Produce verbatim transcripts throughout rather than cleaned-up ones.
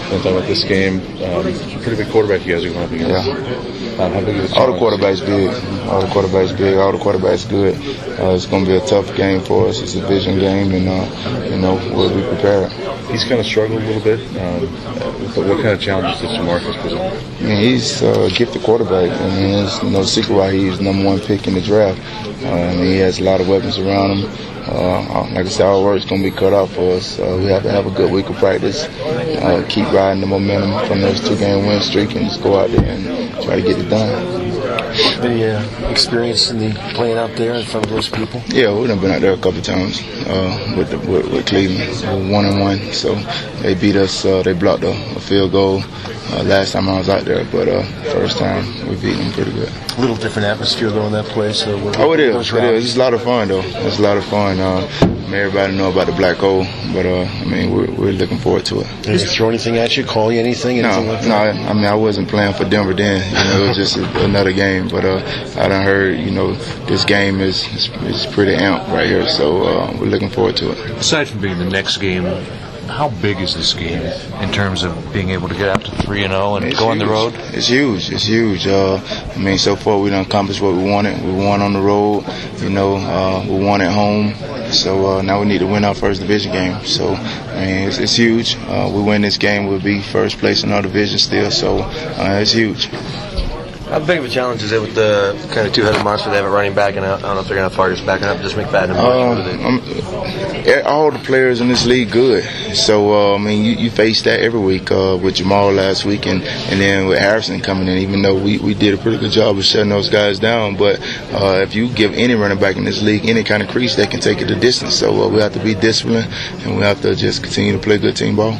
And talking about this game, um, it's a pretty big quarterback you guys are going up against. Yeah. Um, how big is the all the quarterbacks big. All the quarterbacks big. All the quarterbacks good. Uh, it's going to be a tough game for us. It's a division game, and uh, you know we'll be prepared. He's kind of struggled a little bit. Um, but what kind of challenges does Jamarcus present? I mean, he's a gifted quarterback. I mean, there's no secret why he's number one pick in the draft. Uh, I mean, he has a lot of weapons around him. Uh, like I said, our work's going to be cut off for us. Uh, we have to have a good week of practice, uh, keep riding the momentum from those two-game win streak, and just go out there and try to get it done. Any uh, experience in the playing out there in front of those people? Yeah, we've been out there a couple of times uh, with, the, with with Cleveland, we're one and one. So they beat us. Uh, they blocked a, a field goal uh, last time I was out there, but uh, first time we beat them pretty good. A little different atmosphere though in that place. So oh, it is. It is. It's a lot of fun though. It's a lot of fun. Uh, I mean, everybody know about the black hole, but uh, I mean, we're, we're looking forward to it. Did he throw anything at you? Call you anything? anything no, like no. I, I mean, I wasn't playing for Denver then. You know, it was just a, another game. But uh, I done heard, you know, this game is is, is pretty amped right here. So uh, we're looking forward to it. Aside from being the next game, how big is this game in terms of being able to get out to three and zero and it's go on huge. the road? It's huge. It's huge. Uh, I mean, so far we done accomplished what we wanted. We won on the road. You know, uh, we won at home. So uh, now we need to win our first division game. So I mean, it's, it's huge. Uh, we win this game, we'll be first place in our division still. So uh, it's huge. How big of a challenge is it with the kind of two-headed monster they have at running back, and I don't know if they're going to fire us backing up, just McFadden and Bush? Um, all the players in this league good. So uh, I mean, you, you face that every week uh, with Jamal last week, and, and then with Harrison coming in. Even though we, we did a pretty good job of shutting those guys down, but uh, if you give any running back in this league any kind of crease, they can take it the distance. So uh, we have to be disciplined, and we have to just continue to play good team ball.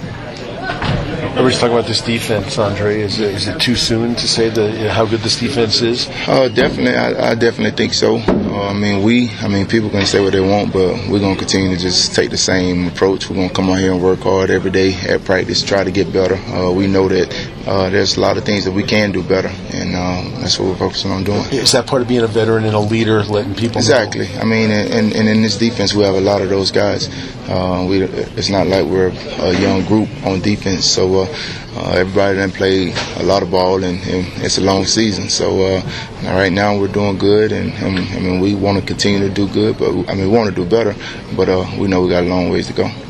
Everybody's talking about this defense, Andre. Is it, is it too soon to say the, you know, how good this defense is? Uh, definitely, I, I definitely think so. Uh, I mean, we, I mean, people can say what they want, but we're going to continue to just take the same approach. We're going to come out here and work hard every day at practice, try to get better. Uh, we know that uh, there's a lot of things that we can do better, and uh, that's what we're focusing on doing. Is that part of being a veteran and a leader, letting people exactly. know? I mean, and, and in this defense, we have a lot of those guys. Uh, we, it's not like we're a young group on defense, so uh, uh, everybody done played a lot of ball, and, and it's a long season. So uh, right now we're doing good, and, and I mean we want to continue to do good, but I mean we want to do better, but uh, we know we got a long ways to go.